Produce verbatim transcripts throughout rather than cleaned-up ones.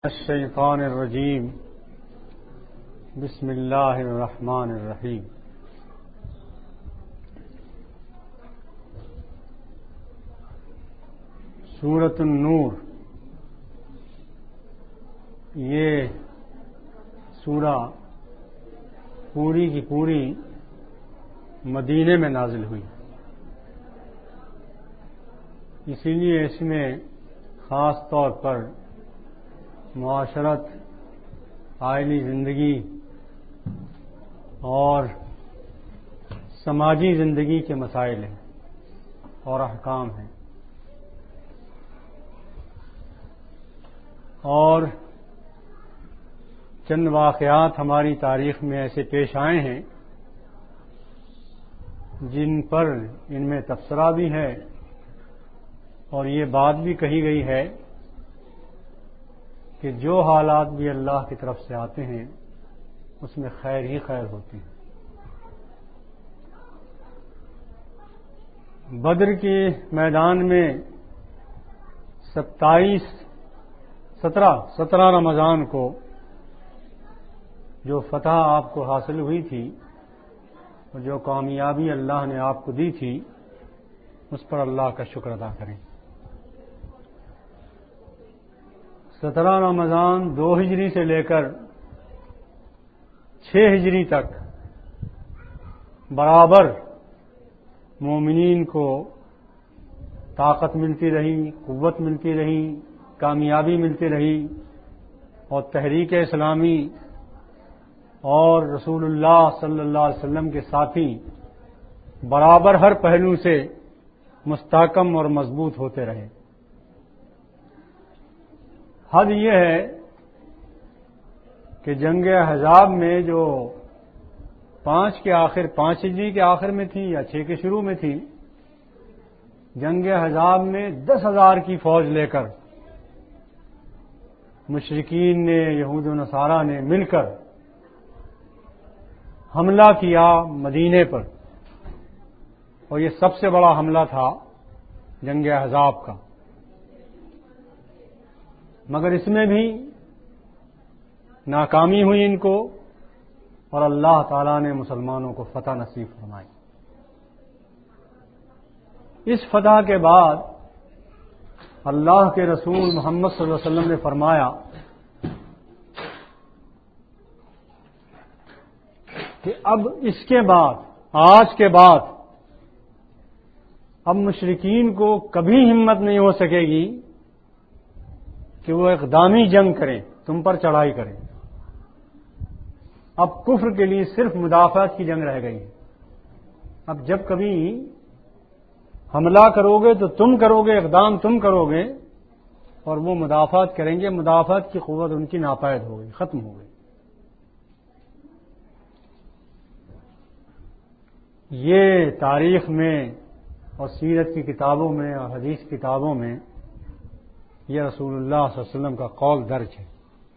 الشیطان الرجیم بسم اللہ الرحمن الرحیم سورۃ النور یہ سورہ پوری کی پوری مدینے میں نازل ہوئی، اسی لیے اس میں خاص طور پر معاشرت، آئلی زندگی اور سماجی زندگی کے مسائل ہیں اور احکام ہیں، اور چند واقعات ہماری تاریخ میں ایسے پیش آئے ہیں جن پر ان میں تبصرہ بھی ہے اور یہ بات بھی کہی گئی ہے کہ جو حالات بھی اللہ کی طرف سے آتے ہیں اس میں خیر ہی خیر ہوتی ہے۔ بدر کے میدان میں ستائیس سترہ سترہ رمضان کو جو فتح آپ کو حاصل ہوئی تھی اور جو کامیابی اللہ نے آپ کو دی تھی، اس پر اللہ کا شکر ادا کریں۔ سترہ رمضان دو ہجری سے لے کر چھ ہجری تک برابر مومنین کو طاقت ملتی رہی، قوت ملتی رہی، کامیابی ملتی رہی، اور تحریک اسلامی اور رسول اللہ صلی اللہ علیہ وسلم کے ساتھی برابر ہر پہلو سے مستحکم اور مضبوط ہوتے رہے۔ حد یہ ہے کہ جنگ احزاب میں جو پانچ کے آخر پانچ ہجری کے آخر میں تھی یا چھ کے شروع میں تھی، جنگ احزاب میں دس ہزار کی فوج لے کر مشرکین نے، یہود و نصارہ نے مل کر حملہ کیا مدینے پر، اور یہ سب سے بڑا حملہ تھا جنگ احزاب کا، مگر اس میں بھی ناکامی ہوئی ان کو، اور اللہ تعالی نے مسلمانوں کو فتح نصیب فرمائی۔ اس فتح کے بعد اللہ کے رسول محمد صلی اللہ علیہ وسلم نے فرمایا کہ اب اس کے بعد، آج کے بعد، اب مشرکین کو کبھی ہمت نہیں ہو سکے گی کہ وہ اقدامی جنگ کریں، تم پر چڑھائی کریں۔ اب کفر کے لیے صرف مدافعت کی جنگ رہ گئی ہے۔ اب جب کبھی حملہ کرو گے تو تم کرو گے، اقدام تم کرو گے، اور وہ مدافعت کریں گے، مدافعت کی قوت ان کی ناپید ہو گئی، ختم ہو گئی۔ یہ تاریخ میں اور سیرت کی کتابوں میں اور حدیث کتابوں میں یہ رسول اللہ صلی اللہ علیہ وسلم کا قول درج ہے۔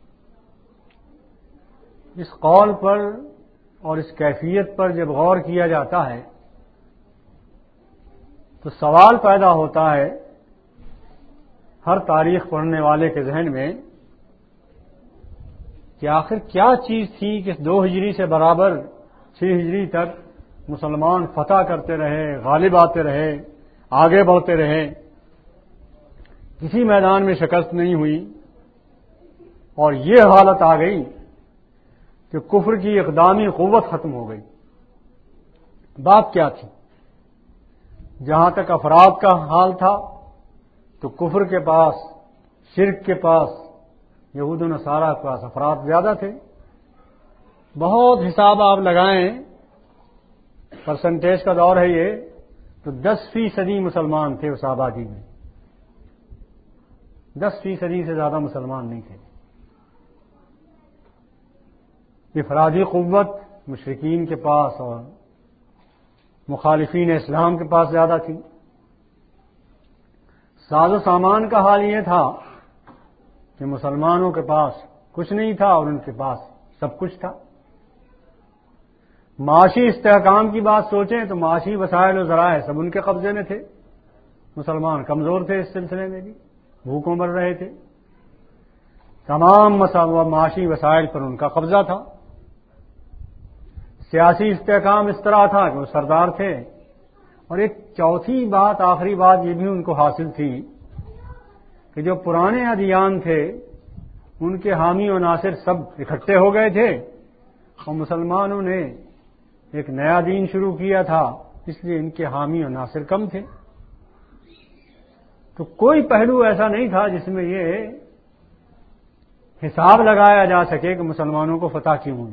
اس قول پر اور اس کیفیت پر جب غور کیا جاتا ہے تو سوال پیدا ہوتا ہے ہر تاریخ پڑھنے والے کے ذہن میں کہ آخر کیا چیز تھی کہ دو ہجری سے برابر چھ ہجری تک مسلمان فتح کرتے رہے، غالب آتے رہے، آگے بڑھتے رہے، کسی میدان میں شکست نہیں ہوئی، اور یہ حالت آ گئی کہ کفر کی اقدامی قوت ختم ہو گئی۔ بات کیا تھی؟ جہاں تک افراد کا حال تھا تو کفر کے پاس، شرک کے پاس، یہود و نصارہ کے پاس افراد زیادہ تھے۔ بہت حساب آپ لگائیں، پرسنٹیج کا دور ہے یہ، تو دس فیصدی مسلمان تھے اس آبادی میں، دس فیصدی سے زیادہ مسلمان نہیں تھے۔ افرادی قوت مشرکین کے پاس اور مخالفین اسلام کے پاس زیادہ تھی۔ ساز و سامان کا حال یہ تھا کہ مسلمانوں کے پاس کچھ نہیں تھا اور ان کے پاس سب کچھ تھا۔ معاشی استحکام کی بات سوچیں تو معاشی وسائل و ذرائع سب ان کے قبضے میں تھے، مسلمان کمزور تھے، اس سلسلے میں بھی بھوکوں مر رہے تھے۔ تمام معاشی وسائل پر ان کا قبضہ تھا. سیاسی استحکام اس طرح تھا کہ وہ سردار تھے. اور ایک چوتھی بات، آخری بات یہ بھی ان کو حاصل تھی کہ جو پرانے ادیان تھے ان کے حامی و ناصر سب اکٹھے ہو گئے تھے اور مسلمانوں نے ایک نیا دین شروع کیا تھا، اس لیے ان کے حامی و ناصر کم تھے. تو کوئی پہلو ایسا نہیں تھا جس میں یہ حساب لگایا جا سکے کہ مسلمانوں کو فتح کیوں ہوئی.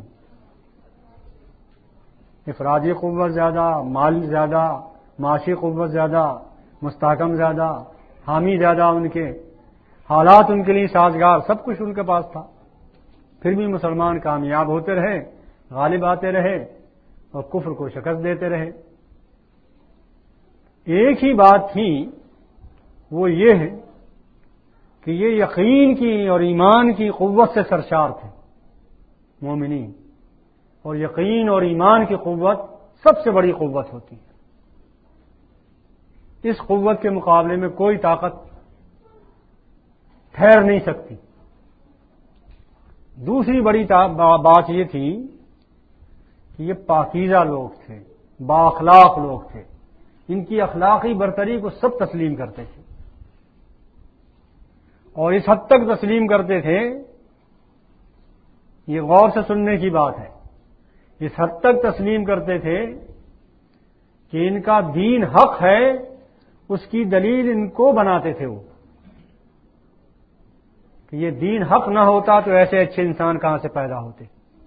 افرادی قوت زیادہ، مال زیادہ، معاشی قوت زیادہ، مستحکم زیادہ، حامی زیادہ، ان کے حالات ان کے لیے سازگار، سب کچھ ان کے پاس تھا. پھر بھی مسلمان کامیاب ہوتے رہے، غالب آتے رہے اور کفر کو شکست دیتے رہے. ایک ہی بات تھی، وہ یہ ہے کہ یہ یقین کی اور ایمان کی قوت سے سرشار تھے مومنین. اور یقین اور ایمان کی قوت سب سے بڑی قوت ہوتی ہے. اس قوت کے مقابلے میں کوئی طاقت ٹھہر نہیں سکتی. دوسری بڑی بات یہ تھی کہ یہ پاکیزہ لوگ تھے، با اخلاق لوگ تھے. ان کی اخلاقی برتری کو سب تسلیم کرتے تھے اور اس حد تک تسلیم کرتے تھے، یہ غور سے سننے کی بات ہے، اس حد تک تسلیم کرتے تھے کہ ان کا دین حق ہے، اس کی دلیل ان کو بناتے تھے وہ کہ یہ دین حق نہ ہوتا تو ایسے اچھے انسان کہاں سے پیدا ہوتے.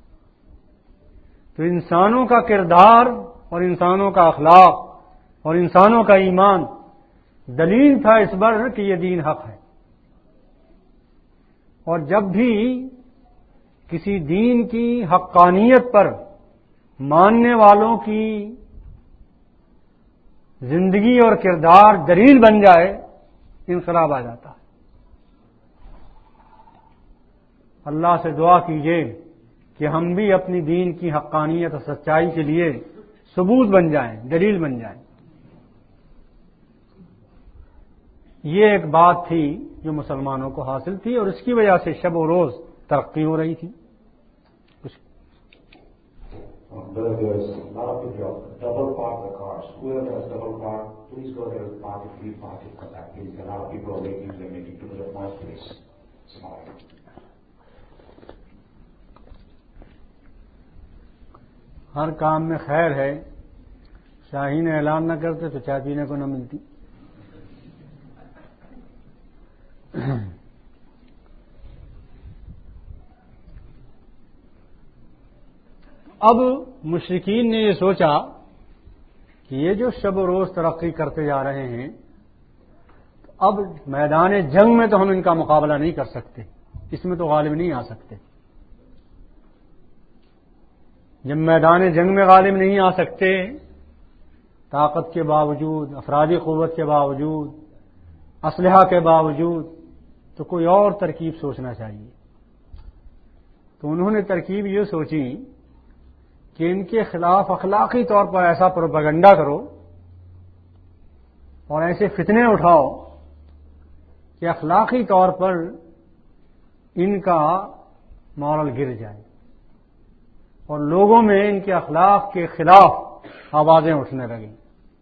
تو انسانوں کا کردار اور انسانوں کا اخلاق اور انسانوں کا ایمان دلیل تھا اس پر کہ یہ دین حق ہے. اور جب بھی کسی دین کی حقانیت پر ماننے والوں کی زندگی اور کردار دلیل بن جائے، انقلاب آ جاتا ہے. اللہ سے دعا کیجیے کہ ہم بھی اپنی دین کی حقانیت اور سچائی کے لیے ثبوت بن جائیں، دلیل بن جائیں. یہ ایک بات تھی جو مسلمانوں کو حاصل تھی اور اس کی وجہ سے شب و روز ترقی ہو رہی تھی. کچھ But there's a lot of people double park the cars. Whoever has double park, please go there and park it, free park it, because that means a lot of people are waiting, they're making too much of noise, please. Small. ہر کام میں خیر ہے. شاہین اعلان نہ کرتے تو چائے پینے کو نہ ملتی. اب مشرکین نے یہ سوچا کہ یہ جو شب و روز ترقی کرتے جا رہے ہیں، اب میدان جنگ میں تو ہم ان کا مقابلہ نہیں کر سکتے، اس میں تو غالب نہیں آ سکتے. جب میدان جنگ میں غالب نہیں آ سکتے، طاقت کے باوجود، افرادی قوت کے باوجود، اسلحہ کے باوجود، تو کوئی اور ترکیب سوچنا چاہیے. تو انہوں نے ترکیب یہ سوچی کہ ان کے خلاف اخلاقی طور پر ایسا پروپیگنڈا کرو اور ایسے فتنے اٹھاؤ کہ اخلاقی طور پر ان کا مورل گر جائے اور لوگوں میں ان کے اخلاق کے خلاف آوازیں اٹھنے لگیں.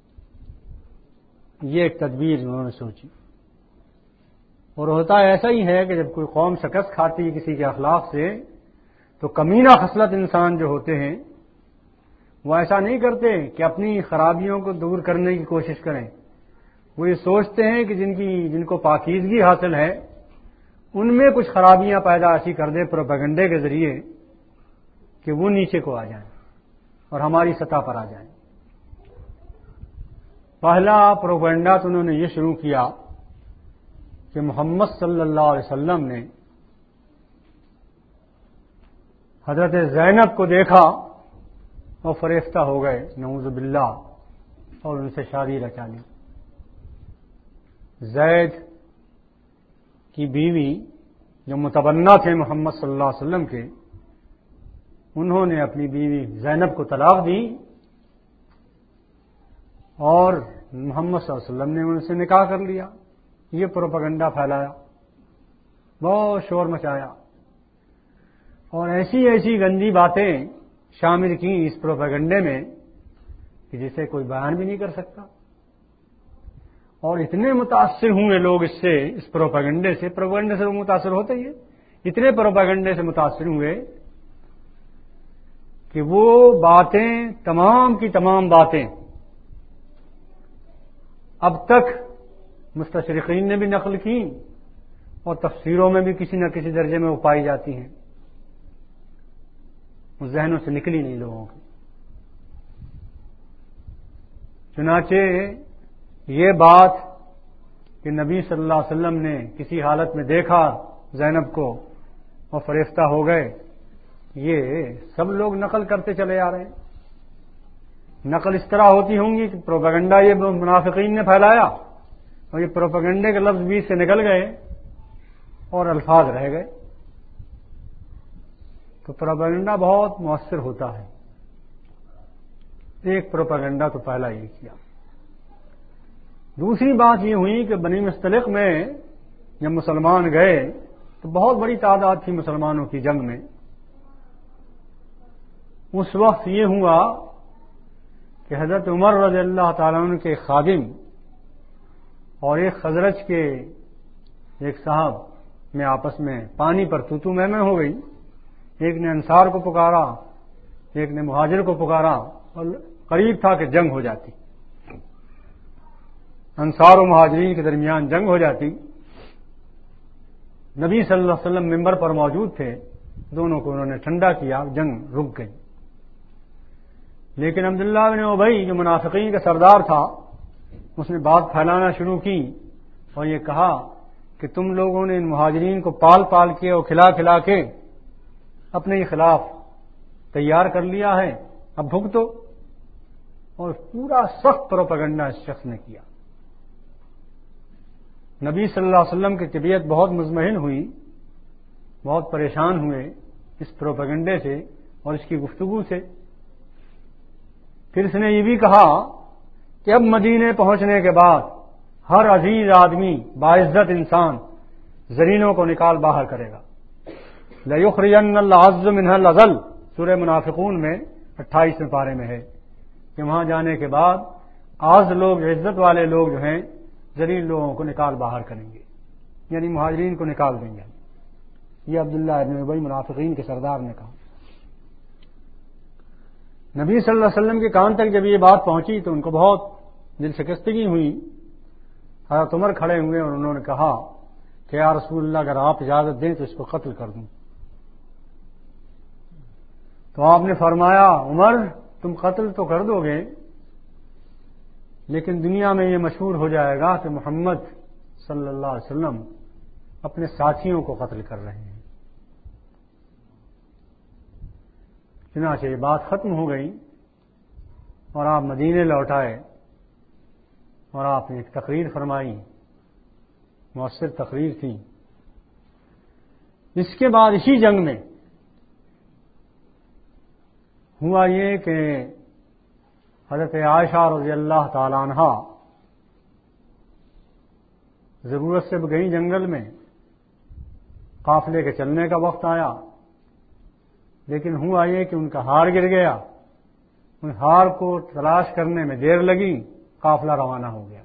یہ ایک تدبیر انہوں نے سوچی. اور ہوتا ایسا ہی ہے کہ جب کوئی قوم شکست کھاتی ہے کسی کے اخلاق سے، تو کمینہ خصلت انسان جو ہوتے ہیں وہ ایسا نہیں کرتے کہ اپنی خرابیوں کو دور کرنے کی کوشش کریں. وہ یہ سوچتے ہیں کہ جن کی جن کو پاکیزگی حاصل ہے ان میں کچھ خرابیاں پیدا ایسی کر دے پروپیگنڈے کے ذریعے کہ وہ نیچے کو آ جائیں اور ہماری سطح پر آ جائیں. پہلا پروپیگنڈا تو انہوں نے یہ شروع کیا کہ محمد صلی اللہ علیہ وسلم نے حضرت زینب کو دیکھا اور فریفتہ ہو گئے، نعوذ باللہ، اور ان سے شادی رچا لی. زید کی بیوی جو متبنہ تھے محمد صلی اللہ علیہ وسلم کے، انہوں نے اپنی بیوی زینب کو طلاق دی اور محمد صلی اللہ علیہ وسلم نے ان سے نکاح کر لیا. یہ پروپیگنڈا پھیلایا. بہت شور مچایا اور ایسی ایسی گندی باتیں شامل کی اس پروپیگنڈے میں کہ جسے کوئی بیان بھی نہیں کر سکتا. اور اتنے متاثر ہوئے لوگ اس سے، اس پروپیگنڈے سے. پروپیگنڈے سے وہ متاثر ہوتے ہی ہیں. اتنے پروپیگنڈے سے متاثر ہوئے کہ وہ باتیں، تمام کی تمام باتیں اب تک مستشرقین نے بھی نقل کی اور تفسیروں میں بھی کسی نہ کسی درجے میں وہ پائی جاتی ہیں، اس ذہنوں سے نکلی نہیں لوگوں کی. چنانچہ یہ بات کہ نبی صلی اللہ علیہ وسلم نے کسی حالت میں دیکھا زینب کو اور فریفتہ ہو گئے، یہ سب لوگ نقل کرتے چلے آ رہے ہیں. نقل اس طرح ہوتی ہوں گی کہ پروپیگنڈا یہ منافقین نے پھیلایا اور یہ پروپیگنڈے کے لفظ بیچ سے نکل گئے اور الفاظ رہ گئے. تو پروپیگنڈا بہت مؤثر ہوتا ہے. ایک پروپیگنڈا تو پہلا یہ کیا. دوسری بات یہ ہوئی کہ بنی مستلق میں جب مسلمان گئے تو بہت بڑی تعداد تھی مسلمانوں کی جنگ میں. اس وقت یہ ہوا کہ حضرت عمر رضی اللہ تعالیٰ عنہ کے خادم اور ایک خزرج کے ایک صاحب میں آپس میں پانی پر تو تو میں میں ہو گئی. ایک نے انصار کو پکارا، ایک نے مہاجر کو پکارا اور قریب تھا کہ جنگ ہو جاتی، انصار و مہاجرین کے درمیان جنگ ہو جاتی. نبی صلی اللہ علیہ وسلم ممبر پر موجود تھے، دونوں کو انہوں نے ٹھنڈا کیا، جنگ رک گئی. لیکن عبداللہ بن ابی جو منافقین کا سردار تھا، اس نے بات پھیلانا شروع کی اور یہ کہا کہ تم لوگوں نے ان مہاجرین کو پال پال کے اور کھلا کھلا کے اپنے خلاف تیار کر لیا ہے، اب بھگتو. اور پورا سخت پروپیگنڈا اس شخص نے کیا. نبی صلی اللہ علیہ وسلم کی طبیعت بہت مطمئن ہوئی، بہت پریشان ہوئے اس پروپیگنڈے سے اور اس کی گفتگو سے. پھر اس نے یہ بھی کہا کہ اب مدینے پہنچنے کے بعد ہر عزیز آدمی، باعزت انسان زرینوں کو نکال باہر کرے گا. لَيُخْرِجَنَّ الْعَزُّ مِنْهَا الْأَذَلَّ، سورہ منافقون میں اٹھائیسویں پارے میں ہے کہ وہاں جانے کے بعد آز لوگ، عزت والے لوگ جو ہیں ذلیل لوگوں کو نکال باہر کریں گے، یعنی مہاجرین کو نکال دیں گے. یہ عبداللہ ابن ابی منافقین کے سردار نے کہا. نبی صلی اللہ علیہ وسلم کے کان تک جب یہ بات پہنچی تو ان کو بہت دل شکستگی ہوئی. حضرت عمر کھڑے ہوئے اور انہوں نے کہا کہ یا رسول اللہ اگر آپ اجازت دیں تو اس کو قتل کر دوں. تو آپ نے فرمایا عمر تم قتل تو کر دو گے لیکن دنیا میں یہ مشہور ہو جائے گا کہ محمد صلی اللہ علیہ وسلم اپنے ساتھیوں کو قتل کر رہے ہیں. چنانچہ یہ بات ختم ہو گئی اور آپ مدینے لوٹ آئے اور آپ نے ایک تقریر فرمائی، مؤثر تقریر تھی. اس کے بعد اسی جنگ میں ہوا یہ کہ حضرت عائشہ رضی اللہ تعالی عنہا ضرورت سے گئی جنگل میں، قافلے کے چلنے کا وقت آیا، لیکن ہوا یہ کہ ان کا ہار گر گیا. ان ہار کو تلاش کرنے میں دیر لگی، قافلہ روانہ ہو گیا.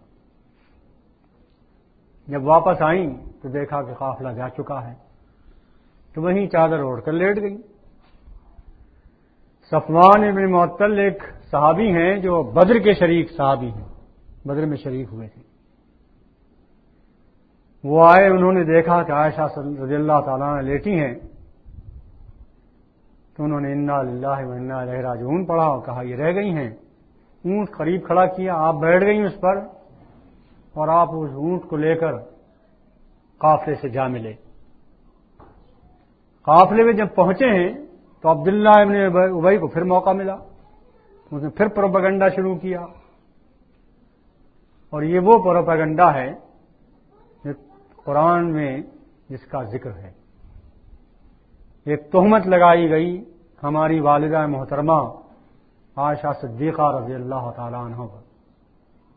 جب واپس آئیں تو دیکھا کہ قافلہ جا چکا ہے، تو وہیں چادر اوڑھ کر لیٹ گئی. صفوان ابن معطل ایک صحابی ہیں جو بدر کے شریک صحابی ہیں، بدر میں شریک ہوئے تھے. وہ آئے، انہوں نے دیکھا کہ عائشہ رضی اللہ تعالیٰ عنہ لیٹی ہیں تو انہوں نے انا للہ و انا الیہ راجعون پڑھا اور کہا یہ رہ گئی ہیں. اونٹ قریب کھڑا کیا، آپ بیٹھ گئی اس پر اور آپ اس اونٹ کو لے کر قافلے سے جا ملے. قافلے میں جب پہنچے ہیں تو عبداللہ ابن ابی کو پھر موقع ملا، اس نے پھر پروپیگنڈا شروع کیا. اور یہ وہ پروپیگنڈا ہے جو قرآن میں جس کا ذکر ہے. ایک تہمت لگائی گئی ہماری والدہ محترمہ عائشہ صدیقہ رضی اللہ تعالی عنہ پر.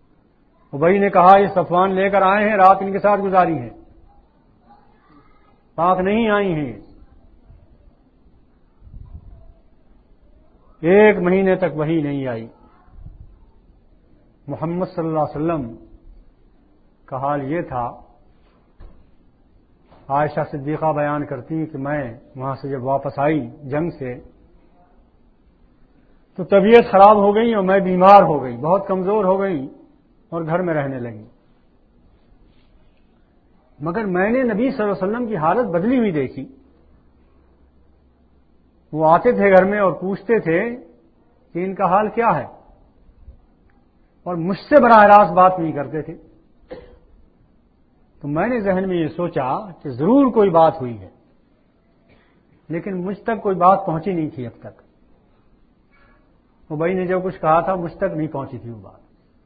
ابی نے کہا یہ صفوان لے کر آئے ہیں، رات ان کے ساتھ گزاری ہے. پاک نہیں آئی ہیں. ایک مہینے تک وحی نہیں آئی. محمد صلی اللہ علیہ وسلم کا حال یہ تھا. عائشہ صدیقہ بیان کرتی کہ میں وہاں سے جب واپس آئی جنگ سے تو طبیعت خراب ہو گئی اور میں بیمار ہو گئی, بہت کمزور ہو گئی اور گھر میں رہنے لگی. مگر میں نے نبی صلی اللہ علیہ وسلم کی حالت بدلی ہوئی دیکھی. وہ آتے تھے گھر میں اور پوچھتے تھے کہ ان کا حال کیا ہے, اور مجھ سے براہ راست بات نہیں کرتے تھے. تو میں نے ذہن میں یہ سوچا کہ ضرور کوئی بات ہوئی ہے, لیکن مجھ تک کوئی بات پہنچی نہیں تھی اب تک. وہ بھائی نے جو کچھ کہا تھا مجھ تک نہیں پہنچی تھی وہ بات.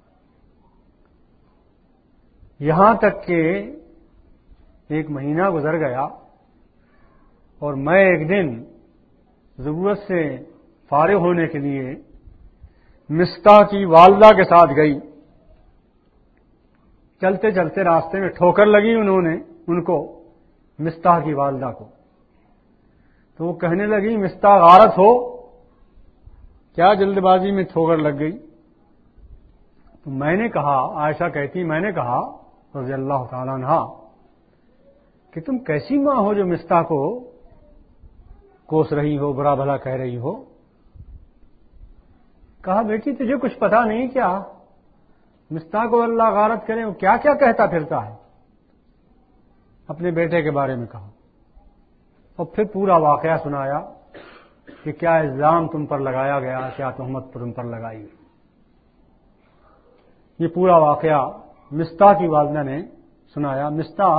یہاں تک کہ ایک مہینہ گزر گیا اور میں ایک دن ضرورت سے فارغ ہونے کے لیے مستح کی والدہ کے ساتھ گئی. چلتے چلتے راستے میں ٹھوکر لگی انہوں نے ان کو, مستح کی والدہ کو. تو وہ کہنے لگی مستح غارت ہو, کیا جلد بازی میں ٹھوکر لگ گئی. تو میں نے کہا, عائشہ کہتی میں نے کہا رضی اللہ تعالیٰ عنہا کہ تم کیسی ماں ہو جو مستح کو کوس رہی ہو, برا بھلا کہہ رہی ہو. کہا بیٹی تجھے کچھ پتا نہیں کیا, مستح کو اللہ غارت کرے وہ کیا کیا کہتا پھرتا ہے. اپنے بیٹے کے بارے میں کہا اور پھر پورا واقعہ سنایا کہ کیا الزام تم پر لگایا گیا, کیا تہمت تم پر لگائی گئی. یہ پورا واقعہ مستح کی والدہ نے سنایا. مستح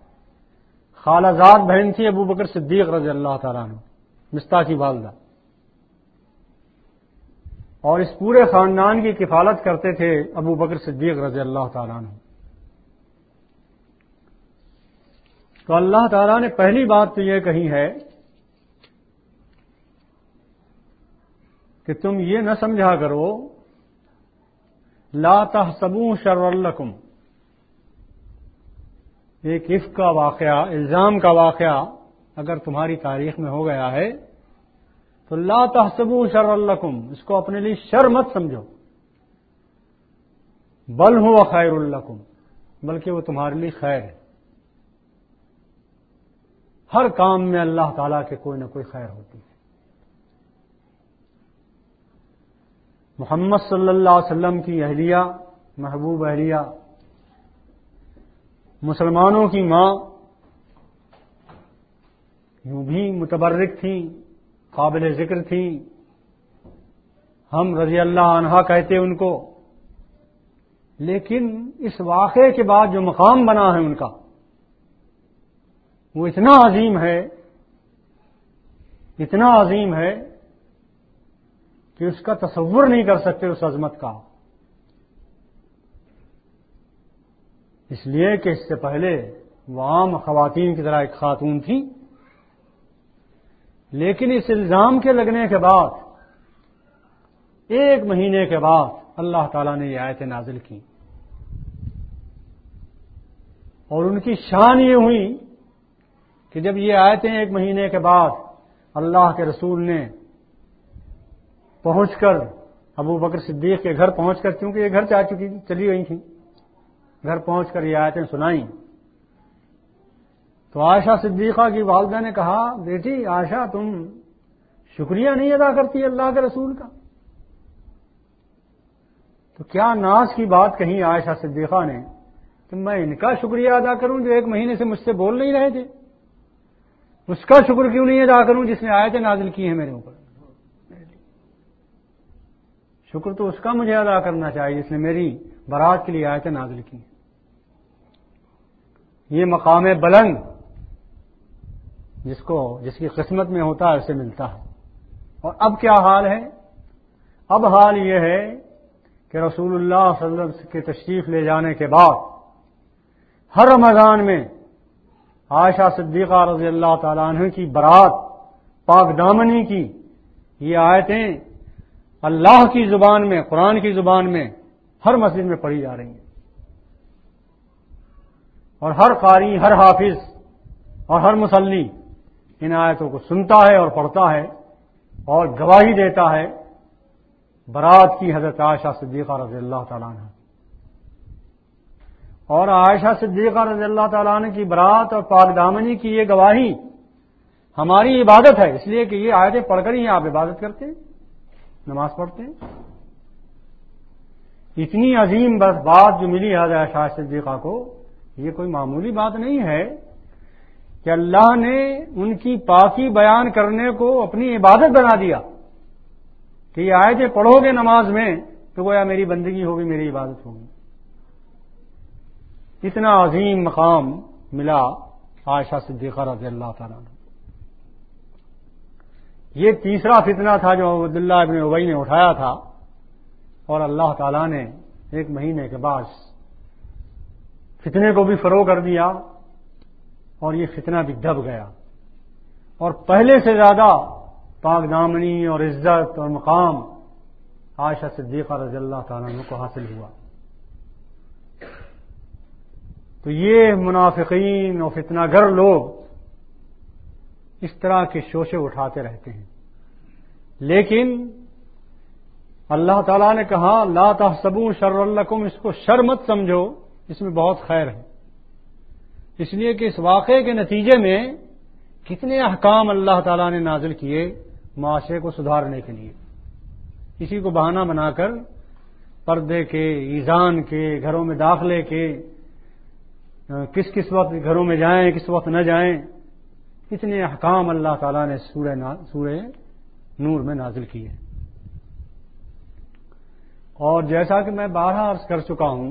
خالہ بہن تھی ابو بکر صدیق رضی اللہ تعالیٰ عنہ, مستح کی والدہ, اور اس پورے خاندان کی کفالت کرتے تھے ابو بکر صدیق رضی اللہ تعالیٰ عنہ. تو اللہ تعالیٰ نے پہلی بات تو یہ کہی ہے کہ تم یہ نہ سمجھا کرو لا تحسبوا شرا لکم. ایک عفق کا واقعہ, الزام کا واقعہ اگر تمہاری تاریخ میں ہو گیا ہے تو لا تحسبوا شرا لکم, اس کو اپنے لیے شر مت سمجھو. بل هو خیر لکم, بلکہ وہ تمہارے لیے خیر ہے. ہر کام میں اللہ تعالیٰ کے کوئی نہ کوئی خیر ہوتی ہے. محمد صلی اللہ علیہ وسلم کی اہلیہ, محبوب اہلیہ, مسلمانوں کی ماں, یوں بھی متبرک تھیں, قابل ذکر تھیں. ہم رضی اللہ عنہا کہتے ان کو, لیکن اس واقعے کے بعد جو مقام بنا ہے ان کا وہ اتنا عظیم ہے, اتنا عظیم ہے کہ اس کا تصور نہیں کر سکتے اس عظمت کا. اس لیے کہ اس سے پہلے وہ عام خواتین کی طرح ایک خاتون تھی, لیکن اس الزام کے لگنے کے بعد ایک مہینے کے بعد اللہ تعالیٰ نے یہ آیتیں نازل کی, اور ان کی شان یہ ہوئی کہ جب یہ آیتیں ایک مہینے کے بعد اللہ کے رسول نے پہنچ کر ابو بکر صدیق کے گھر پہنچ کر, کیونکہ یہ گھر جا چکی تھی, چلی گئی تھیں, گھر پہنچ کر یہ آیتیں سنائیں, تو عائشہ صدیقہ کی والدہ نے کہا بیٹی عائشہ تم شکریہ نہیں ادا کرتی اللہ کے رسول کا. تو کیا ناز کی بات کہی عائشہ صدیقہ نے کہ میں ان کا شکریہ ادا کروں جو ایک مہینے سے مجھ سے بول نہیں رہے تھے, اس کا شکر کیوں نہیں ادا کروں جس نے آیتیں نازل کی ہیں میرے اوپر. شکر تو اس کا مجھے ادا کرنا چاہیے جس نے میری برات کے لیے آیتیں نازل کی. یہ مقام بلند جس کو جس کی قسمت میں ہوتا ہے اسے ملتا ہے. اور اب کیا حال ہے؟ اب حال یہ ہے کہ رسول اللہ صلی اللہ علیہ وسلم کے تشریف لے جانے کے بعد ہر رمضان میں عائشہ صدیقہ رضی اللہ تعالیٰ عنہ کی برات, پاک دامنی کی یہ آیتیں اللہ کی زبان میں, قرآن کی زبان میں ہر مسجد میں پڑھی جا رہی ہیں, اور ہر قاری, ہر حافظ اور ہر مصلی ان آیتوں کو سنتا ہے اور پڑھتا ہے اور گواہی دیتا ہے برات کی حضرت عائشہ صدیقہ رضی اللہ تعالیٰ عنہ. اور عائشہ صدیقہ رضی اللہ تعالیٰ عنہ کی برات اور پاک دامنی کی یہ گواہی ہماری عبادت ہے، اس لیے کہ یہ آیتیں پڑھ کر ہی آپ عبادت کرتے ہیں، نماز پڑھتے ہیں. اتنی عظیم بات جو ملی حضرت عائشہ صدیقہ کو، یہ کوئی معمولی بات نہیں ہے کہ اللہ نے ان کی پاکی بیان کرنے کو اپنی عبادت بنا دیا کہ یہ آیتیں پڑھو گے نماز میں تو گویا میری بندگی ہوگی، میری عبادت ہوگی. اتنا عظیم مقام ملا عائشہ صدیقہ رضی اللہ تعالیٰ عنہ. یہ تیسرا فتنہ تھا جو عبداللہ ابن ابی نے اٹھایا تھا، اور اللہ تعالیٰ نے ایک مہینے کے بعد فتنے کو بھی فروغ کر دیا اور یہ فتنہ بھی دب گیا، اور پہلے سے زیادہ پاک دامنی اور عزت اور مقام عائشہ صدیقہ رضی اللہ تعالیٰ عنہ کو حاصل ہوا. تو یہ منافقین اور فتنہ گر لوگ اس طرح کے شوشے اٹھاتے رہتے ہیں، لیکن اللہ تعالیٰ نے کہا لا تحسبوا شر لکم، اس کو شر مت سمجھو، اس میں بہت خیر ہے. اس لیے کہ اس واقعے کے نتیجے میں کتنے احکام اللہ تعالیٰ نے نازل کیے معاشرے کو سدھارنے کے لیے. اسی کو بہانہ بنا کر پردے کے، ایذان کے، گھروں میں داخلے کے، کس کس وقت گھروں میں جائیں کس وقت نہ جائیں، اتنے احکام اللہ تعالیٰ نے سورہ سورہ نور میں نازل کیے. اور جیسا کہ میں بارہا عرض کر چکا ہوں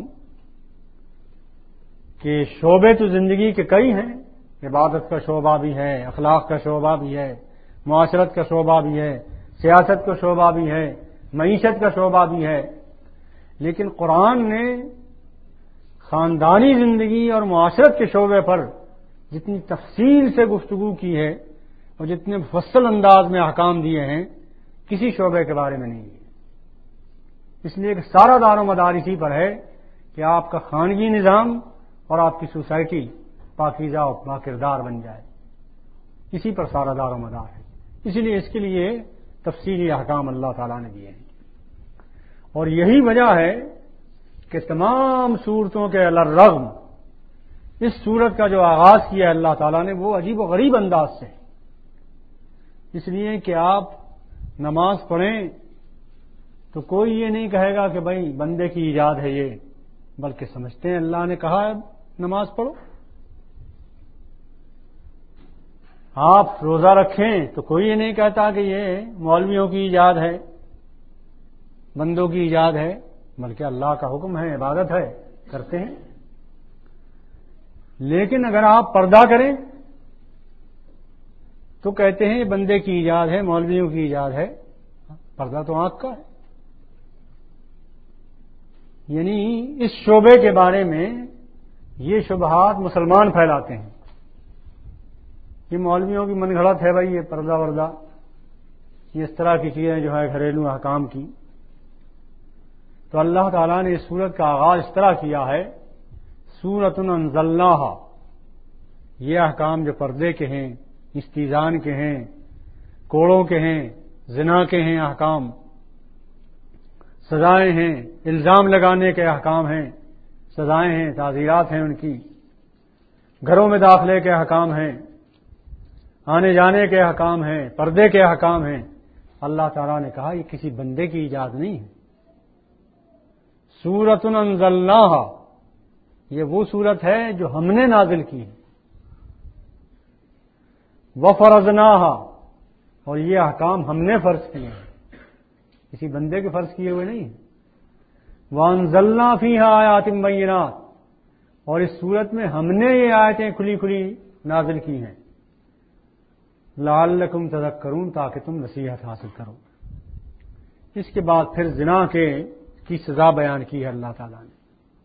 کہ شعبے تو زندگی کے کئی ہیں، عبادت کا شعبہ بھی ہے، اخلاق کا شعبہ بھی ہے، معاشرت کا شعبہ بھی ہے، سیاست کا شعبہ بھی ہے، معیشت کا شعبہ بھی ہے. لیکن قرآن نے خاندانی زندگی اور معاشرت کے شعبے پر جتنی تفصیل سے گفتگو کی ہے اور جتنے مفصل انداز میں احکام دیے ہیں کسی شعبے کے بارے میں نہیں ہے. اس لیے کہ سارا دار و مدار اسی پر ہے کہ آپ کا خانگی نظام اور آپ کی سوسائٹی پاکیزہ اور باکردار بن جائے، اسی پر سارا دار و مدار ہے. اسی لیے اس کے لیے تفصیلی احکام اللہ تعالیٰ نے دیے ہیں. اور یہی وجہ ہے کہ تمام صورتوں کے الرغم اس صورت کا جو آغاز کیا ہے اللہ تعالیٰ نے وہ عجیب و غریب انداز سے، اس لیے کہ آپ نماز پڑھیں تو کوئی یہ نہیں کہے گا کہ بھائی بندے کی ایجاد ہے یہ، بلکہ سمجھتے ہیں اللہ نے کہا ہے نماز پڑھو. آپ روزہ رکھیں تو کوئی یہ نہیں کہتا کہ یہ مولویوں کی ایجاد ہے، بندوں کی ایجاد ہے، بلکہ اللہ کا حکم ہے، عبادت ہے، کرتے ہیں. لیکن اگر آپ پردہ کریں تو کہتے ہیں یہ بندے کی ایجاد ہے، مولویوں کی ایجاد ہے. پردہ تو آنکھ کا ہے. یعنی اس شعبے کے بارے میں یہ شبہات مسلمان پھیلاتے ہیں. یہ مولویوں کی من گھڑت ہے بھائی، یہ پردہ وردہ، یہ اس طرح کی چیزیں جو ہے گھریلو احکام کی. تو اللہ تعالیٰ نے اس سورت کا آغاز اس طرح کیا ہے سورۃ انزلناہا. یہ احکام جو پردے کے ہیں، استیزان کے ہیں، کوڑوں کے ہیں، زنا کے ہیں احکام، سزائیں ہیں، الزام لگانے کے احکام ہیں، سزائیں ہیں، تعزیرات ہیں ان کی، گھروں میں داخلے کے احکام ہیں، آنے جانے کے احکام ہیں، پردے کے احکام ہیں. اللہ تعالیٰ نے کہا یہ کسی بندے کی ایجاد نہیں ہے. سورۃ انزلناہا یہ وہ سورت ہے جو ہم نے نازل کی ہے. وفرضناہا اور یہ احکام ہم نے فرض کیے ہیں، کسی بندے کے فرض کیے ہوئے نہیں ہیں. وانزلنا فیہا آیات بینات اور اس سورت میں ہم نے یہ آیتیں کھلی کھلی نازل کی ہیں. لعلکم تذکرون تاکہ تم نصیحت حاصل کرو. اس کے بعد پھر زنا کے کی سزا بیان کی ہے اللہ تعالیٰ نے،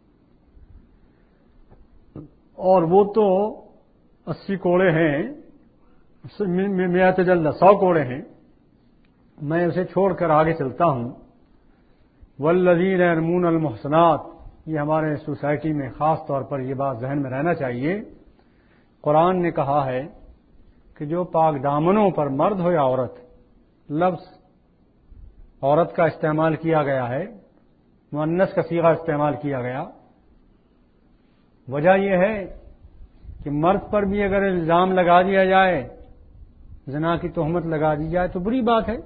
اور وہ تو اسی کوڑے ہیں، میات جلد سو کوڑے ہیں. میں اسے چھوڑ کر آگے چلتا ہوں. والذین یرمون المحصنات، یہ ہمارے سوسائٹی میں خاص طور پر یہ بات ذہن میں رہنا چاہیے قرآن نے کہا ہے کہ جو پاک دامنوں پر مرد ہو یا عورت، لفظ عورت کا استعمال کیا گیا ہے، مؤنث کا صیغہ استعمال کیا گیا. وجہ یہ ہے کہ مرد پر بھی اگر الزام لگا دیا جائے، زنا کی تہمت لگا دی جائے تو بری بات ہے،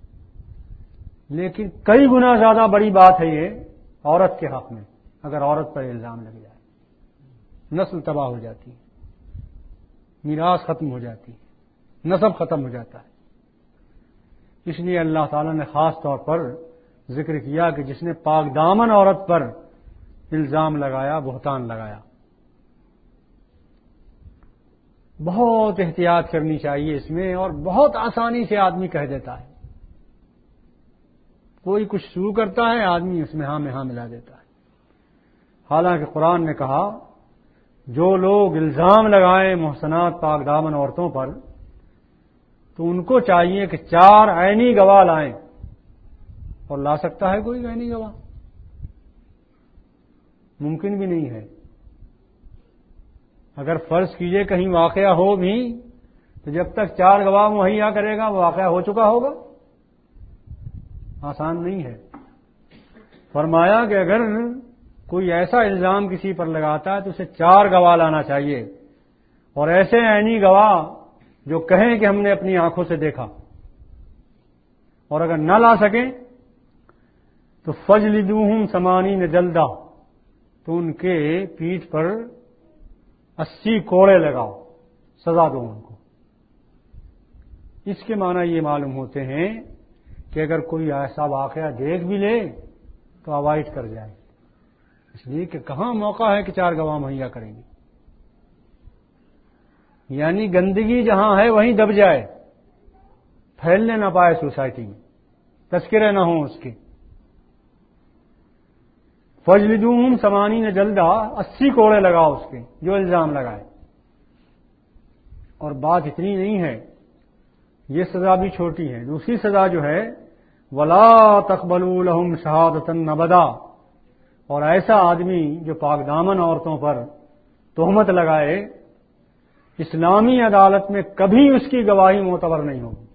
لیکن کئی گنا زیادہ بڑی بات ہے یہ عورت کے حق میں. اگر عورت پر الزام لگ جائے نسل تباہ ہو جاتی ہے، میراث ختم ہو جاتی ہے، نسب ختم ہو جاتا ہے. اس لیے اللہ تعالیٰ نے خاص طور پر ذکر کیا کہ جس نے پاک دامن عورت پر الزام لگایا، بہتان لگایا. بہت احتیاط کرنی چاہیے اس میں، اور بہت آسانی سے آدمی کہہ دیتا ہے. کوئی کچھ شروع کرتا ہے، آدمی اس میں ہاں میں ہاں ملا دیتا ہے. حالانکہ قرآن نے کہا جو لوگ الزام لگائیں محسنات پاک دامن عورتوں پر تو ان کو چاہیے کہ چار عینی گواہ لائیں. اور لا سکتا ہے کوئی عینی گواہ؟ ممکن بھی نہیں ہے. اگر فرض کیجئے کہیں واقعہ ہو بھی تو جب تک چار گواہ مہیا کرے گا وہ واقعہ ہو چکا ہوگا. آسان نہیں ہے. فرمایا کہ اگر کوئی ایسا الزام کسی پر لگاتا ہے تو اسے چار گواہ لانا چاہیے، اور ایسے عینی گواہ جو کہیں کہ ہم نے اپنی آنکھوں سے دیکھا. اور اگر نہ لا سکیں تو فجلدوہم ثمانین جلدہ، تو ان کے پیٹھ پر اسی کوڑے لگاؤ، سزا دو ان کو. اس کے معنی یہ معلوم ہوتے ہیں کہ اگر کوئی ایسا واقعہ دیکھ بھی لے تو اوائڈ کر جائے، اس لیے کہ کہاں موقع ہے کہ چار گواہ مہیا کریں گے. یعنی گندگی جہاں ہے وہیں دب جائے، پھیلنے نہ پائے سوسائٹی میں، تذکرے نہ ہوں اس کے. فجلدوہم ثمانین جلدہ، اسی کوڑے لگاؤ اس کے جو الزام لگائے. اور بات اتنی نہیں ہے، یہ سزا بھی چھوٹی ہے. دوسری سزا جو ہے ولا تقبلوا لهم شہادۃ ابدا، اور ایسا آدمی جو پاک دامن عورتوں پر تہمت لگائے اسلامی عدالت میں کبھی اس کی گواہی معتبر نہیں ہوگی.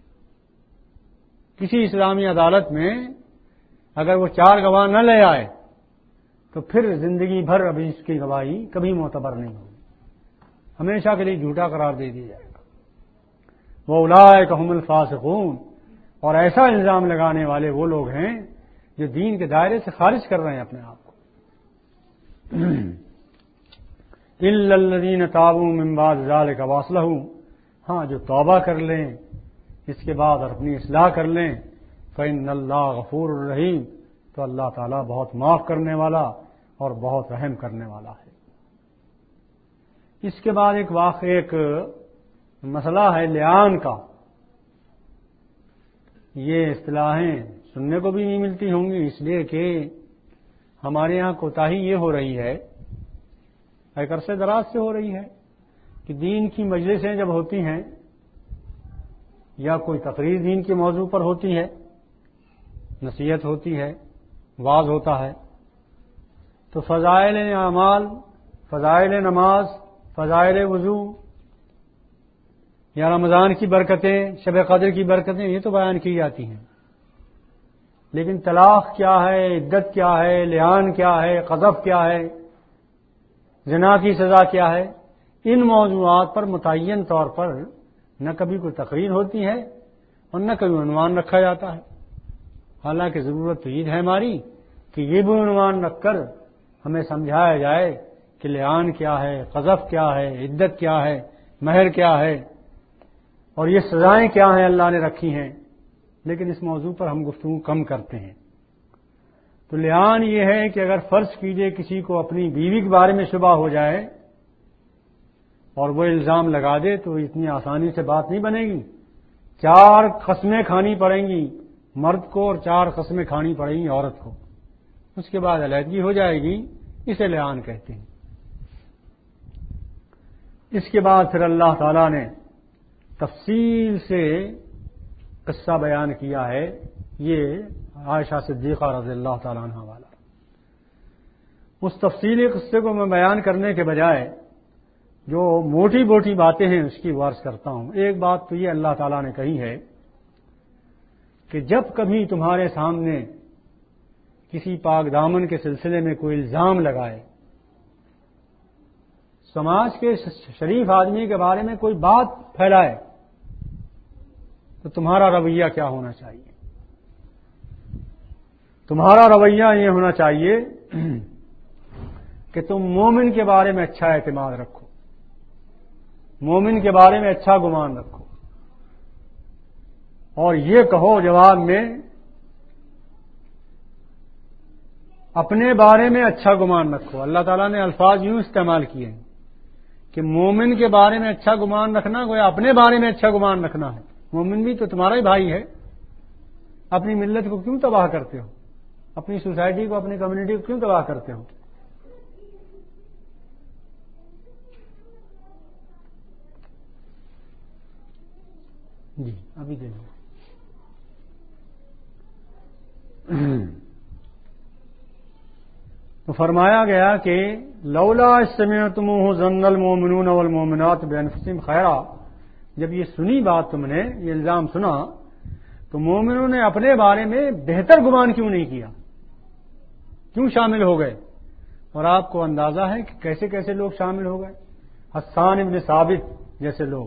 کسی اسلامی عدالت میں اگر وہ چار گواہ نہ لے آئے تو پھر زندگی بھر ابھی اس کی گواہی کبھی معتبر نہیں ہوگی، ہمیشہ کے لیے جھوٹا قرار دے دیا جائے گا. وَأُولَٰئِكَ هُمُ الْفَاسِقُونَ، اور ایسا الزام لگانے والے وہ لوگ ہیں جو دین کے دائرے سے خارج کر رہے ہیں اپنے آپ کو. إِلَّا الَّذِينَ تَابُوا مِن بَعْدِ ذَلِكَ وَأَصْلَحُوا، ہاں جو توبہ کر لیں اس کے بعد اور اپنی اصلاح کر لیں، فَإِنَّ اللَّهَ غَفُورٌ رَحِيمٌ، تو اللہ تعالیٰ بہت معاف کرنے والا اور بہت رحم کرنے والا ہے. اس کے بعد ایک واقع ایک مسئلہ ہے لعان کا. یہ اصطلاحیں سننے کو بھی نہیں ملتی ہوں گی، اس لیے کہ ہمارے ہاں کوتاہی یہ ہو رہی ہے، ایک عرصے دراز سے ہو رہی ہے، کہ دین کی مجلسیں جب ہوتی ہیں یا کوئی تقریر دین کے موضوع پر ہوتی ہے، نصیحت ہوتی ہے، واعظ ہوتا ہے، تو فضائل اعمال، فضائل نماز، فضائل وضو یا رمضان کی برکتیں، شب قدر کی برکتیں، یہ تو بیان کی جاتی ہیں. لیکن طلاق کیا ہے، عدت کیا ہے، لعان کیا ہے، قذف کیا ہے، زنا کی سزا کیا ہے، ان موضوعات پر متعین طور پر نہ کبھی کوئی تقریر ہوتی ہے اور نہ کبھی عنوان رکھا جاتا ہے. حالانکہ ضرورت تو یہ ہے ہماری کہ یہ بھی عنوان رکھ کر ہمیں سمجھایا جائے کہ لعان کیا ہے، قذف کیا ہے، عدت کیا ہے، مہر کیا ہے، اور یہ سزائیں کیا ہیں اللہ نے رکھی ہیں. لیکن اس موضوع پر ہم گفتگو کم کرتے ہیں. تو لعان یہ ہے کہ اگر فرض کیجئے کسی کو اپنی بیوی کے بارے میں شبہ ہو جائے اور وہ الزام لگا دے تو اتنی آسانی سے بات نہیں بنے گی. چار قسمیں کھانی پڑیں گی مرد کو اور چار قسمیں کھانی پڑیں گی عورت کو، اس کے بعد علیحدگی ہو جائے گی. اسے لعان کہتے ہیں. اس کے بعد پھر اللہ تعالی نے تفصیل سے قصہ بیان کیا ہے، یہ عائشہ صدیقہ رضی اللہ تعالیٰ عنہ والا. اس تفصیلی قصے کو میں بیان کرنے کے بجائے جو موٹی موٹی باتیں ہیں اس کی عرض کرتا ہوں. ایک بات تو یہ اللہ تعالیٰ نے کہی ہے کہ جب کبھی تمہارے سامنے کسی پاک دامن کے سلسلے میں کوئی الزام لگائے، سماج کے شریف آدمی کے بارے میں کوئی بات پھیلائے، تو تمہارا رویہ کیا ہونا چاہیے؟ تمہارا رویہ یہ ہونا چاہیے کہ تم مومن کے بارے میں اچھا اعتماد رکھو، مومن کے بارے میں اچھا گمان رکھو، اور یہ کہو جواب میں اپنے بارے میں اچھا گمان رکھو. اللہ تعالیٰ نے الفاظ یوں استعمال کیے ہیں کہ مومن کے بارے میں اچھا گمان رکھنا گویا اپنے بارے میں اچھا گمان رکھنا ہے. مومن بھی تو تمہارا ہی بھائی ہے. اپنی ملت کو کیوں تباہ کرتے ہو؟ اپنی سوسائٹی کو، اپنی کمیونٹی کو کیوں تباہ کرتے ہو؟ جی ابھی دے دو. تو فرمایا گیا کہ لولا سمعتموہ ظن المؤمنون والمؤمنات بانفسہم خیرا، جب یہ سنی بات تم نے، یہ الزام سنا، تو مومنوں نے اپنے بارے میں بہتر گمان کیوں نہیں کیا؟ کیوں شامل ہو گئے؟ اور آپ کو اندازہ ہے کہ کیسے کیسے لوگ شامل ہو گئے. حسان ابن ثابت جیسے لوگ،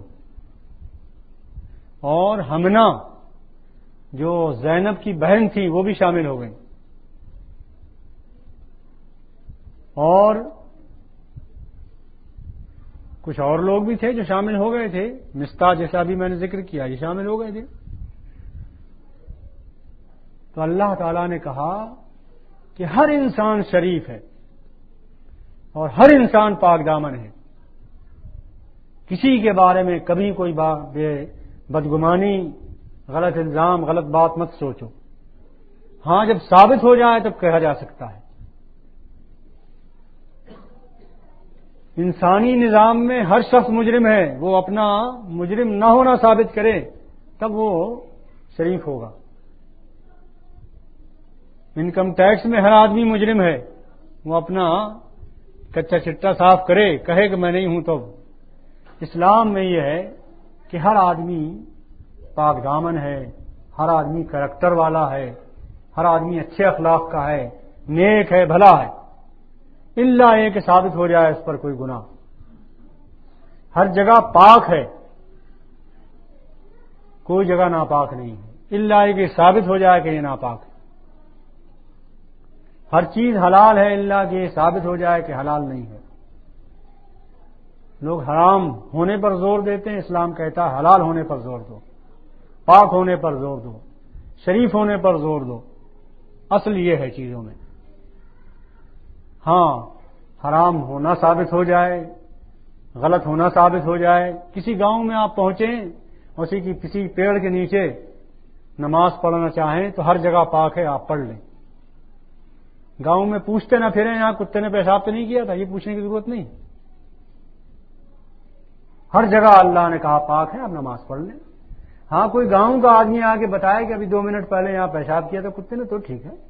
اور ہمنا جو زینب کی بہن تھی وہ بھی شامل ہو گئی، اور کچھ اور لوگ بھی تھے جو شامل ہو گئے تھے. مستہ جیسا بھی میں نے ذکر کیا، یہ شامل ہو گئے تھے. تو اللہ تعالی نے کہا کہ ہر انسان شریف ہے اور ہر انسان پاک دامن ہے. کسی کے بارے میں کبھی کوئی بے بدگمانی، غلط الزام، غلط بات مت سوچو. ہاں جب ثابت ہو جائے تب کہا جا سکتا ہے. انسانی نظام میں ہر شخص مجرم ہے، وہ اپنا مجرم نہ ہونا ثابت کرے تب وہ شریف ہوگا. انکم ٹیکس میں ہر آدمی مجرم ہے، وہ اپنا کچا چٹا صاف کرے، کہے کہ میں نہیں ہوں. تو اسلام میں یہ ہے کہ ہر آدمی پاک دامن ہے، ہر آدمی کریکٹر والا ہے، ہر آدمی اچھے اخلاق کا ہے، نیک ہے، بھلا ہے، الا یہ کہ ثابت ہو جائے اس پر کوئی گناہ. ہر جگہ پاک ہے، کوئی جگہ ناپاک نہیں ہے، الا یہ کہ ثابت ہو جائے کہ یہ ناپاک ہے. ہر چیز حلال ہے الا کہ یہ ثابت ہو جائے کہ حلال نہیں ہے. لوگ حرام ہونے پر زور دیتے ہیں، اسلام کہتا ہے حلال ہونے پر زور دو، پاک ہونے پر زور دو، شریف ہونے پر زور دو. اصل یہ ہے چیزوں میں. ہاں حرام ہونا ثابت ہو جائے، غلط ہونا ثابت ہو جائے. کسی گاؤں میں آپ پہنچیں، اسی کی کسی پیڑ کے نیچے نماز پڑھنا چاہیں تو ہر جگہ پاک ہے، آپ پڑھ لیں. گاؤں میں پوچھتے نہ پھریں یہاں کتے نے پیشاب تو نہیں کیا تھا، یہ پوچھنے کی ضرورت نہیں. ہر جگہ اللہ نے کہا پاک ہے، آپ نماز پڑھ لیں. ہاں کوئی گاؤں کا آدمی آ کے بتائے کہ ابھی دو منٹ پہلے یہاں پیشاب کیا تھا کتے نے، تو ٹھیک ہے.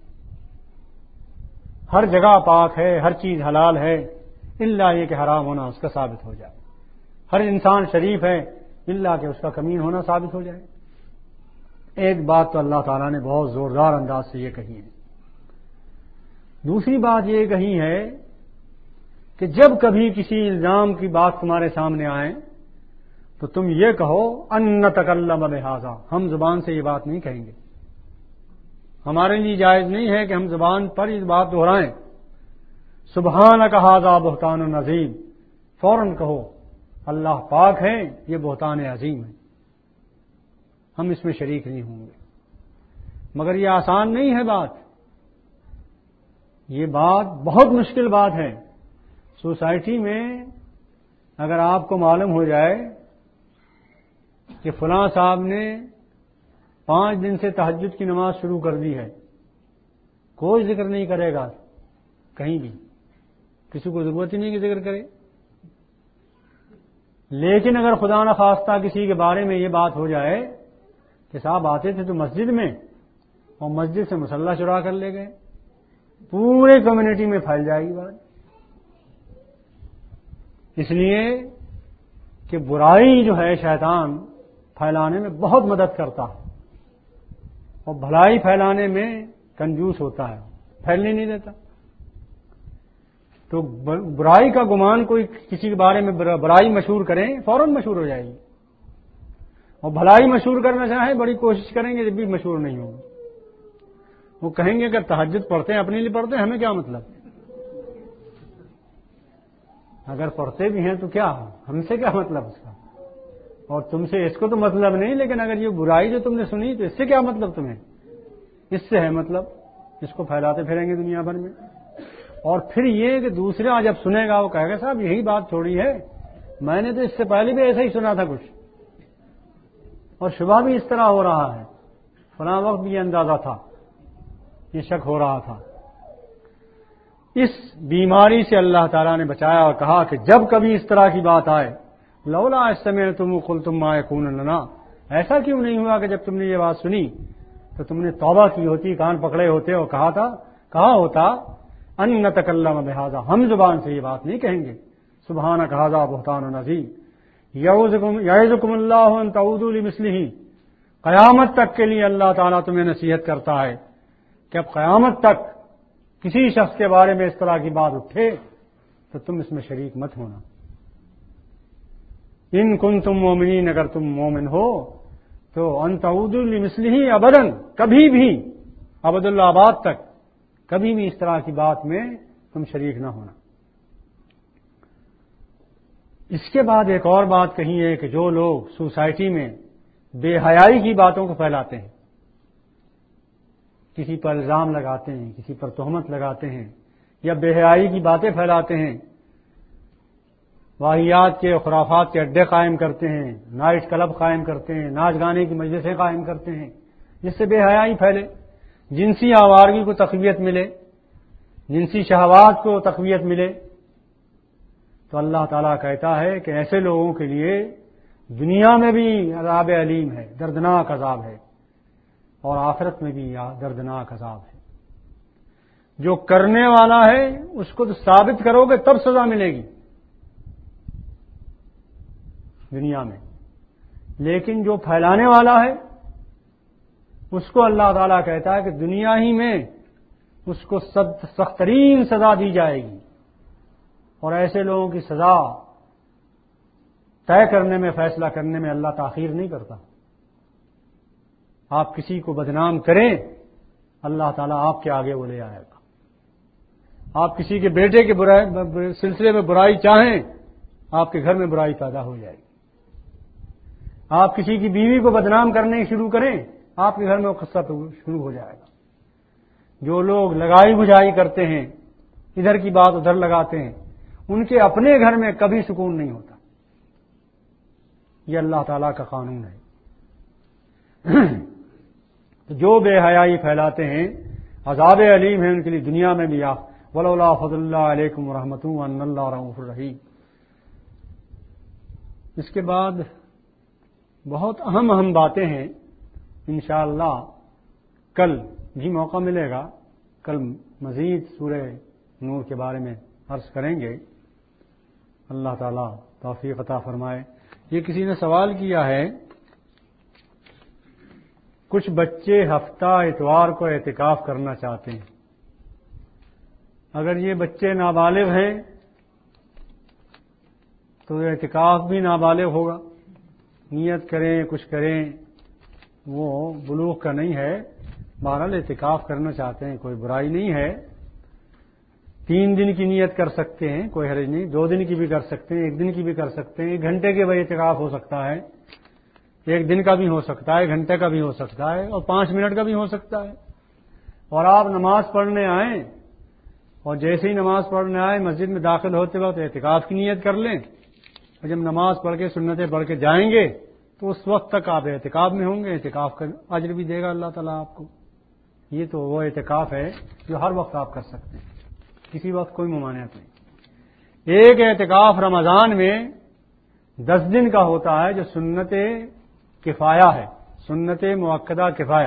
ہر جگہ پاک ہے، ہر چیز حلال ہے، الا یہ کہ حرام ہونا اس کا ثابت ہو جائے. ہر انسان شریف ہے الا کہ اس کا کمین ہونا ثابت ہو جائے. ایک بات تو اللہ تعالیٰ نے بہت زوردار انداز سے یہ کہی ہے. دوسری بات یہ کہی ہے کہ جب کبھی کسی الزام کی بات تمہارے سامنے آئے تو تم یہ کہو ان نتکلم بہذا، ہم زبان سے یہ بات نہیں کہیں گے. ہمارے لیے جائز نہیں ہے کہ ہم زبان پر اس بات دہرائیں. سبحانک ھذا بہتان عظیم، فوراً کہو اللہ پاک ہے، یہ بہتان عظیم ہے، ہم اس میں شریک نہیں ہوں گے. مگر یہ آسان نہیں ہے بات، یہ بات بہت مشکل بات ہے. سوسائٹی میں اگر آپ کو معلوم ہو جائے کہ فلاں صاحب نے پانچ دن سے تہجد کی نماز شروع کر دی ہے، کوئی ذکر نہیں کرے گا کہیں بھی، کسی کو ضرورت ہی نہیں کہ ذکر کرے. لیکن اگر خدا نہ خواستہ کسی کے بارے میں یہ بات ہو جائے کہ صاحب آتے تھے تو مسجد میں اور مسجد سے مسلح چرا کر لے گئے، پورے کمیونٹی میں پھیل جائے گی بات. اس لیے کہ برائی جو ہے شیطان پھیلانے میں بہت مدد کرتا ہے اور بھلائی پھیلانے میں کنجوس ہوتا ہے، پھیلنے نہیں دیتا. تو برائی کا گمان کوئی کسی کے بارے میں برائی مشہور کریں فوراً مشہور ہو جائے گی، اور بھلائی مشہور کرنا چاہیں بڑی کوشش کریں گے جب بھی مشہور نہیں ہوگی. وہ کہیں گے کہ تہجد پڑھتے ہیں اپنے لیے پڑھتے ہیں، ہمیں کیا مطلب؟ اگر پڑھتے بھی ہیں تو کیا، ہم سے کیا مطلب اس کا؟ اور تم سے اس کو تو مطلب نہیں، لیکن اگر یہ برائی جو تم نے سنی تو اس سے کیا مطلب تمہیں؟ اس سے ہے مطلب. اس کو پھیلاتے پھریں گے دنیا بھر میں. اور پھر یہ کہ دوسرا جب سنے گا وہ کہے گا صاحب یہی بات تھوڑی ہے، میں نے تو اس سے پہلے بھی ایسا ہی سنا تھا کچھ، اور شبہ بھی اس طرح ہو رہا ہے، فلاں وقت بھی یہ اندازہ تھا، یہ شک ہو رہا تھا. اس بیماری سے اللہ تعالیٰ نے بچایا اور کہا کہ جب کبھی اس طرح کی بات آئے، لولا سمعتم قلتم ما یکون لنا، ایسا کیوں نہیں ہوا کہ جب تم نے یہ بات سنی تو تم نے توبہ کی ہوتی، کان پکڑے ہوتے اور کہا تھا کہا ہوتا ان نتکلم بہذا، ہم زبان سے یہ بات نہیں کہیں گے، سبحانک ھذا بہتان عظیم، یعظکم یعظکم اللہ ان تعودوا لمثلہ، قیامت تک کے لیے اللہ تعالیٰ تمہیں نصیحت کرتا ہے کہ اب قیامت تک کسی شخص کے بارے میں اس طرح کی بات اٹھے تو تم اس میں شریک مت ہونا. ان کنتم مومنین، اگر تم مومن ہو تو ان تعودوا لمثلہ ابدا، کبھی بھی ابد الآباد تک کبھی بھی اس طرح کی بات میں تم شریک نہ ہونا. اس کے بعد ایک اور بات کہی ہے کہ جو لوگ سوسائٹی میں بے حیائی کی باتوں کو پھیلاتے ہیں، کسی پر الزام لگاتے ہیں، کسی پر تہمت لگاتے ہیں، یا بے حیائی کی باتیں پھیلاتے ہیں، واہیات کے خرافات کے اڈے قائم کرتے ہیں، نائٹ کلب قائم کرتے ہیں، ناچ گانے کی مجلسیں قائم کرتے ہیں جس سے بے حیائی پھیلے، جنسی آوارگی کو تقویت ملے، جنسی شہوات کو تقویت ملے، تو اللہ تعالیٰ کہتا ہے کہ ایسے لوگوں کے لیے دنیا میں بھی عذاب علیم ہے، دردناک عذاب ہے، اور آخرت میں بھی دردناک عذاب ہے. جو کرنے والا ہے اس کو تو ثابت کرو گے تب سزا ملے گی دنیا میں، لیکن جو پھیلانے والا ہے اس کو اللہ تعالیٰ کہتا ہے کہ دنیا ہی میں اس کو سخت ترین سزا دی جائے گی، اور ایسے لوگوں کی سزا طے کرنے میں، فیصلہ کرنے میں اللہ تاخیر نہیں کرتا. آپ کسی کو بدنام کریں اللہ تعالیٰ آپ کے آگے وہ لے آئے گا. آپ کسی کے بیٹے کے برائی سلسلے میں برائی چاہیں آپ کے گھر میں برائی پیدا ہو جائے گی. آپ کسی کی بیوی کو بدنام کرنے شروع کریں آپ کے گھر میں وہ قصہ شروع ہو جائے گا. جو لوگ لگائی بجھائی کرتے ہیں، ادھر کی بات ادھر لگاتے ہیں، ان کے اپنے گھر میں کبھی سکون نہیں ہوتا. یہ اللہ تعالیٰ کا قانون ہے. جو بے حیائی پھیلاتے ہیں عذاب علیم ہے ان کے لیے دنیا میں بھی. آپ ولولا فضل اللہ علیکم ورحمتہ وان اللہ رؤوف رحیم. اس کے بعد بہت اہم اہم باتیں ہیں، انشاءاللہ کل بھی موقع ملے گا، کل مزید سورہ نور کے بارے میں عرض کریں گے. اللہ تعالیٰ توفیق عطا فرمائے. یہ کسی نے سوال کیا ہے، کچھ بچے ہفتہ اتوار کو اعتکاف کرنا چاہتے ہیں، اگر یہ بچے نابالغ ہیں تو اعتکاف بھی نابالغ ہوگا. نیت کریں کچھ کریں وہ بلوغ کا نہیں ہے. بہرحال اعتکاف کرنا چاہتے ہیں کوئی برائی نہیں ہے. تین دن کی نیت کر سکتے ہیں، کوئی حرج نہیں، دو دن کی بھی کر سکتے ہیں، ایک دن کی بھی کر سکتے ہیں، ایک گھنٹے کے بھی اعتکاف ہو سکتا ہے، ایک دن کا بھی ہو سکتا ہے، گھنٹے کا بھی ہو سکتا ہے، اور پانچ منٹ کا بھی ہو سکتا ہے. اور آپ نماز پڑھنے آئیں اور جیسے ہی نماز پڑھنے آئے مسجد میں داخل ہوتے وقت اعتکاف کی نیت کر لیں، اور جب نماز پڑھ کے سنتیں پڑھ کے جائیں گے تو اس وقت تک آپ اعتکاف میں ہوں گے. اعتکاف کا اجر بھی دے گا اللہ تعالیٰ آپ کو. یہ تو وہ اعتکاف ہے جو ہر وقت آپ کر سکتے ہیں، کسی وقت کوئی ممانعت نہیں. ایک اعتکاف رمضان میں دس دن کا ہوتا ہے جو سنت کفایہ ہے، سنت مؤکدہ کفایہ،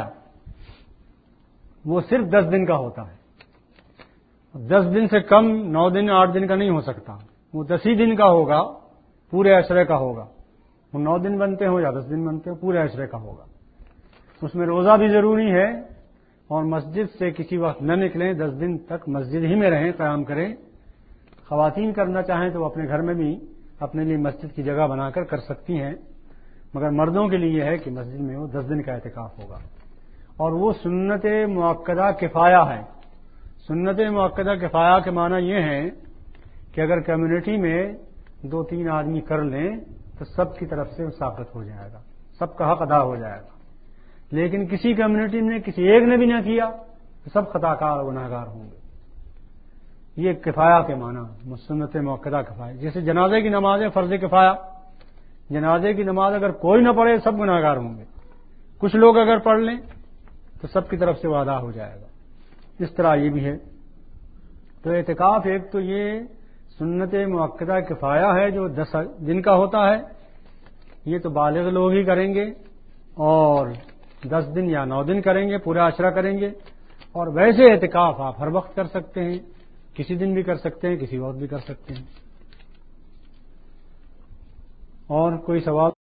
وہ صرف دس دن کا ہوتا ہے. دس دن سے کم نو دن آٹھ دن کا نہیں ہو سکتا، وہ دس ہی دن کا ہوگا پورے عشرے کا ہوگا، وہ نو دن بنتے ہوں یا دس دن بنتے ہوں، پورے عشرے کا ہوگا۔ اس میں روزہ بھی ضروری ہے، اور مسجد سے کسی وقت نہ نکلیں، دس دن تک مسجد ہی میں رہیں، قیام کریں۔ خواتین کرنا چاہیں تو وہ اپنے گھر میں بھی اپنے لیے مسجد کی جگہ بنا کر کر سکتی ہیں، مگر مردوں کے لیے یہ ہے کہ مسجد میں وہ دس دن کا اعتکاف ہوگا، اور وہ سنت مؤکدہ کفایہ ہے۔ سنت مؤکدہ کفایہ کے معنی یہ ہے کہ اگر کمیونٹی میں دو تین آدمی کر لیں تو سب کی طرف سے ثابت ہو جائے گا، سب کا حق ادا ہو جائے گا۔ لیکن کسی کمیونٹی میں کسی ایک نے بھی نہ کیا تو سب خطا کار اور گناہ گار ہوں گے۔ یہ کفایہ کے معنی، سنت مؤکدہ کفایہ، جیسے جنازے کی نماز ہے فرض کفایہ، جنازے کی نماز اگر کوئی نہ پڑھے سب گناہ گار ہوں گے، کچھ لوگ اگر پڑھ لیں تو سب کی طرف سے وہ ادا ہو جائے گا۔ اس طرح یہ بھی ہے۔ تو اعتکاف ایک تو یہ سنت مؤکدہ کفایہ ہے جو دس دن کا ہوتا ہے، یہ تو بالغ لوگ ہی کریں گے، اور دس دن یا نو دن کریں گے، پورا عشرہ کریں گے۔ اور ویسے اعتکاف آپ ہر وقت کر سکتے ہیں، کسی دن بھی کر سکتے ہیں، کسی وقت بھی کر سکتے ہیں۔ اور کوئی سوال؟